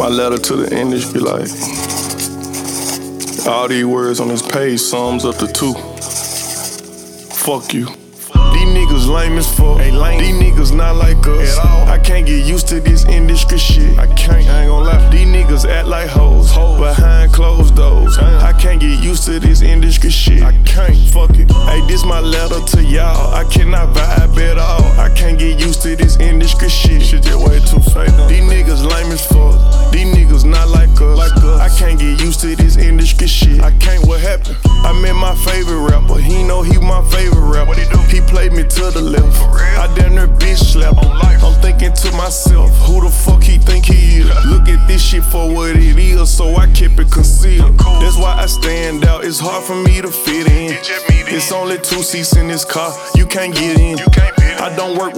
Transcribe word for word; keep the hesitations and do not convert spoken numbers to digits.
My letter to the industry, like, all these words on this page sums up to two. Fuck you. These niggas lame as fuck. These niggas not like us. I can't get used to this industry shit. I can't, I ain't gon' lie. These niggas act like hoes behind closed doors. I can't get used to this industry shit. I can't, fuck it. Hey, this my letter to y'all. I cannot vibe at all. I can't get used to this industry shit. Shit just way too fake. These niggas lame as fuck. These niggas not like us. I can't get used to this industry shit. I can't, what happened? I met my favorite rapper. He know he my favorite rapper. He played me to the left. I damn near bitch slap him. I'm thinking to myself, who the fuck he think he is? Look at this shit for what it is, so I keep it concealed. That's why I stand out. It's hard for me to fit in. It's only two seats in this car. You can't get in. I don't work